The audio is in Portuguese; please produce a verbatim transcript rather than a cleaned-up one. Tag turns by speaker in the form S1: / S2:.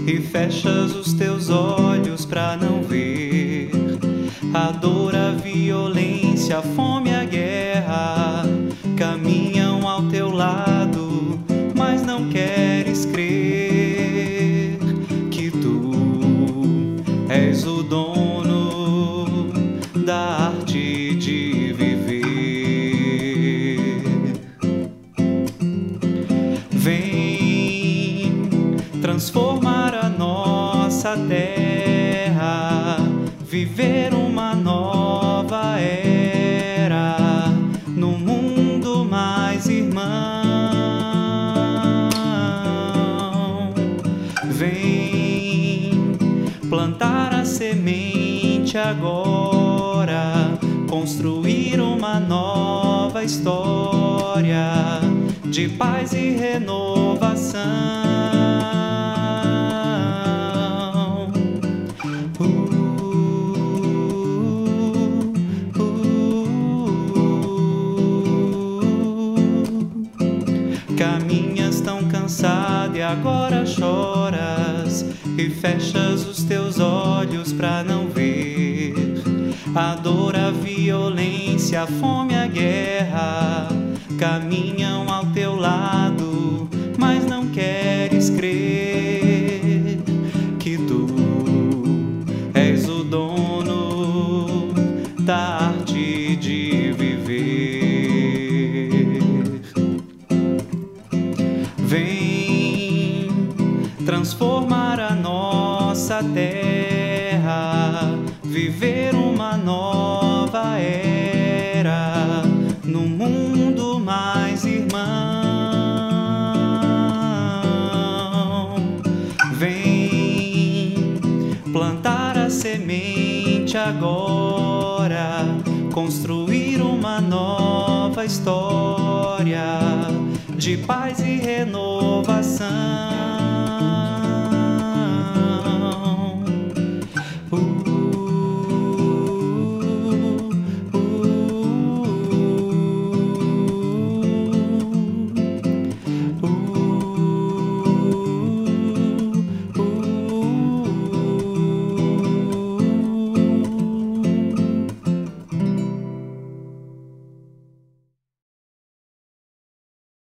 S1: e fechas os teus olhos pra não ver a dor, a violência, a fome, a guerra caminham ao teu lado, mas não queres crer que tu és o dono da arte de viver. Vem transformar a nossa terra, viver uma nova era no mundo mais irmão. Vem plantar a semente agora, construir uma nova história de paz e renovação. Uh, uh, uh. Caminhas tão cansado e agora choras e fechas os teus olhos pra não ver a dor, a violência, a fome, a guerra caminham ao teu lado, mas não queres crer que tu és o dono da arte de viver. Vem transformar a nossa terra, viver uma nova era no mundo mais irmão. Vem plantar a semente agora, construir uma nova história de paz e renovação.